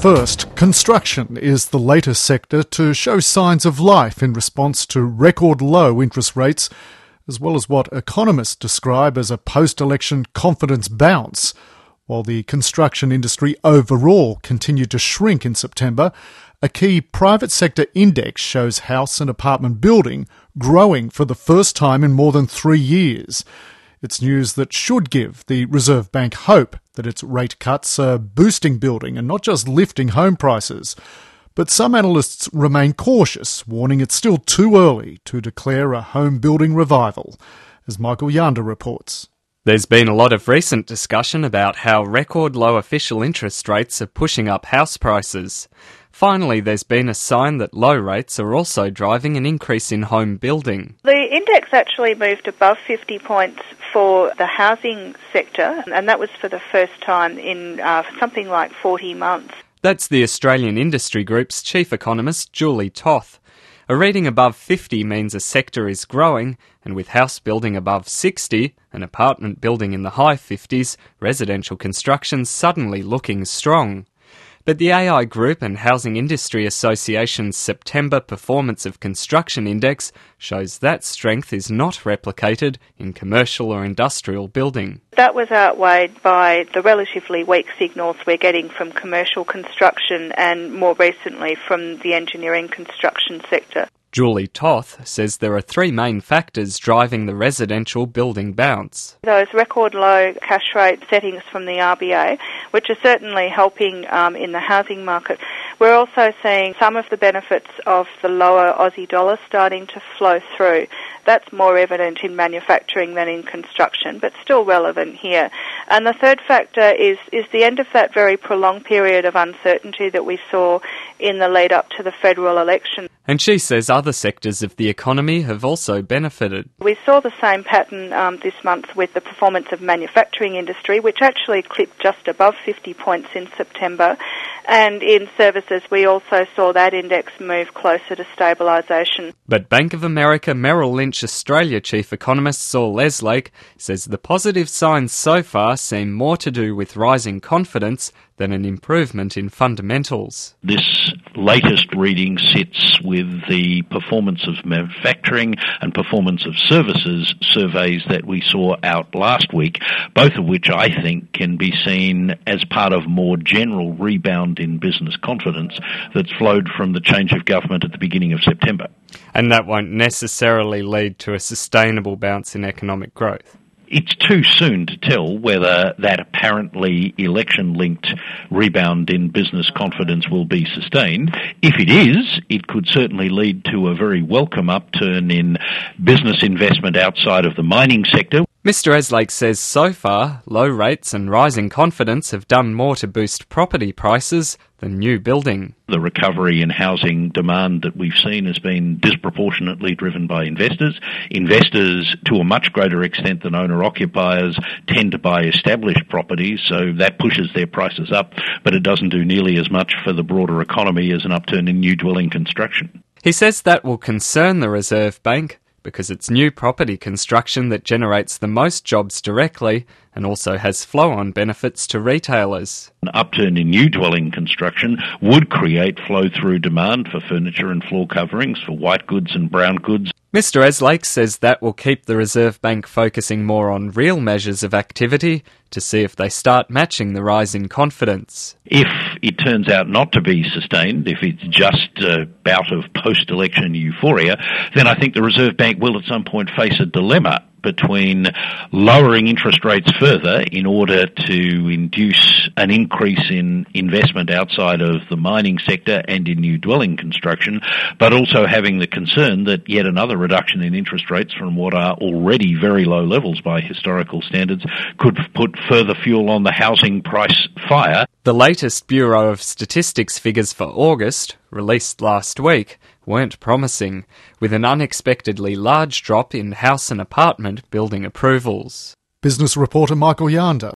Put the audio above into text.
First, construction is the latest sector to show signs of life in response to record low interest rates, as well as what economists describe as a post-election confidence bounce. While the construction industry overall continued to shrink in September, a key private sector index shows house and apartment building growing for the first time in more than 3 years. It's news that should give the Reserve Bank hope that its rate cuts are boosting building and not just lifting home prices. But some analysts remain cautious, warning it's still too early to declare a home building revival, as Michael Yanda reports. There's been a lot of recent discussion about how record low official interest rates are pushing up house prices. Finally, there's been a sign that low rates are also driving an increase in home building. The index actually moved above 50 points for the housing sector, and that was for the first time in something like 40 months. That's the Australian Industry Group's chief economist, Julie Toth. A reading above 50 means a sector is growing, and with house building above 60, and apartment building in the high 50s, residential construction's suddenly looking strong. But the AI Group and Housing Industry Association's September Performance of Construction Index shows that strength is not replicated in commercial or industrial building. That was outweighed by the relatively weak signals we're getting from commercial construction and more recently from the engineering construction sector. Julie Toth says there are three main factors driving the residential building bounce. Those record low cash rate settings from the RBA, which are certainly helping in the housing market. We're also seeing some of the benefits of the lower Aussie dollar starting to flow through. That's more evident in manufacturing than in construction, but still relevant here. And the third factor is the end of that very prolonged period of uncertainty that we saw in the lead up to the federal election. And she says other sectors of the economy have also benefited. We saw the same pattern this month with the performance of manufacturing industry, which actually clipped just above 50 points in September. And in services, we also saw that index move closer to stabilisation. But Bank of America Merrill Lynch Australia chief economist Saul Eslake says the positive signs so far seem more to do with rising confidence than an improvement in fundamentals. This latest reading sits with the performance of manufacturing and performance of services surveys that we saw out last week, both of which I think can be seen as part of more general rebound in business confidence that's flowed from the change of government at the beginning of September. And that won't necessarily lead to a sustainable bounce in economic growth. It's too soon to tell whether that apparently election-linked rebound in business confidence will be sustained. If it is, it could certainly lead to a very welcome upturn in business investment outside of the mining sector. Mr. Eslake says so far, low rates and rising confidence have done more to boost property prices than new building. The recovery in housing demand that we've seen has been disproportionately driven by investors. Investors, to a much greater extent than owner-occupiers, tend to buy established properties, so that pushes their prices up, but it doesn't do nearly as much for the broader economy as an upturn in new dwelling construction. He says that will concern the Reserve Bank, because it's new property construction that generates the most jobs directly and also has flow-on benefits to retailers. An upturn in new dwelling construction would create flow-through demand for furniture and floor coverings, for white goods and brown goods. Mr. Eslake says that will keep the Reserve Bank focusing more on real measures of activity to see if they start matching the rise in confidence. If it turns out not to be sustained, if it's just a bout of post-election euphoria, then I think the Reserve Bank will at some point face a dilemma between lowering interest rates further in order to induce an increase in investment outside of the mining sector and in new dwelling construction, but also having the concern that yet another reduction in interest rates from what are already very low levels by historical standards could put further fuel on the housing price fire. The latest Bureau of Statistics figures for August, released last week, weren't promising, with an unexpectedly large drop in house and apartment building approvals. Business reporter Michael Yanda.